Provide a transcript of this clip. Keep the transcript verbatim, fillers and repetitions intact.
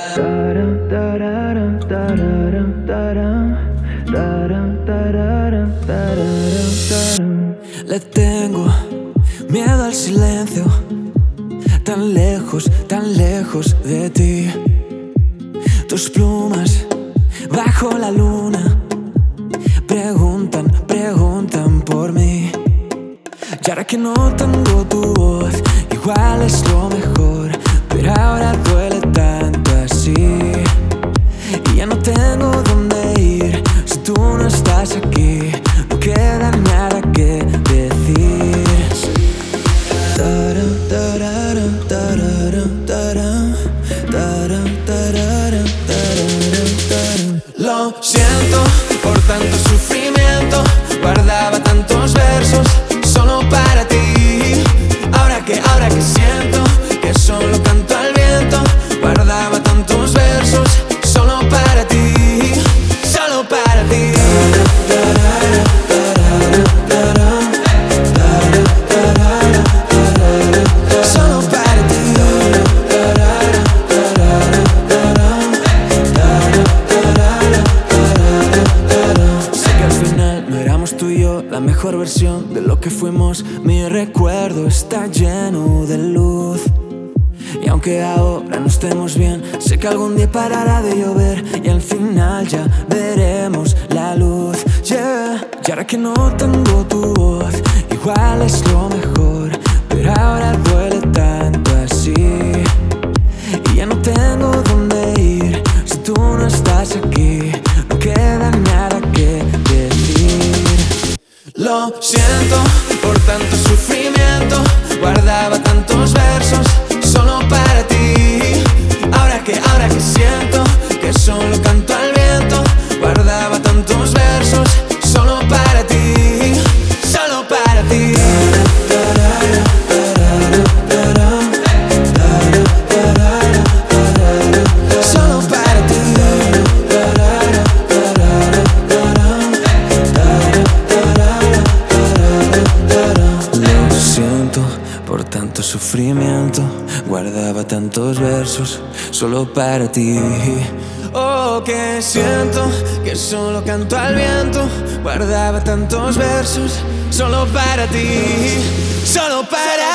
Le tengo miedo al silencio, tan lejos, tan lejos de ti. Tus plumas bajo la luna preguntan, preguntan por mí. Y ahora que no tengo tu voz, igual es lo mejor, pero ahora duele tanto así. Y ya no tengo dónde ir si tú no estás aquí. No queda nada que decir. Taran, tararan, tararan, taran, taran, tararan, tararan, taran. Lo siento por tanto sufrimiento, guardaba tantos versos solo para ti. Ahora que, ahora que siento que solo canto al viento, guardaba tantos versos solo para ti, solo para ti. Solo para ti. Sé que al final no éramos tú y yo la mejor versión de lo que fuimos. Mi recuerdo está lleno de luz. Y aunque ahora no estemos bien, sé que algún día parará de llover y al final ya veremos la luz, yeah. Y ahora que no tengo tu voz, igual es lo mejor, pero ahora duele tanto así. Y ya no tengo dónde ir si tú no estás aquí. No queda nada que decir. Lo siento por tanto sufrimiento, guardaba tantos versos solo para ti. Ahora que, ahora que siento que solo canto al viento, guardaba tantos versos solo para ti, solo para ti. Solo para ti. Lo siento por tanto sufrimiento, guardaba tantos versos solo para ti. Oh, que siento que solo canto al viento, guardaba tantos versos solo para ti, solo para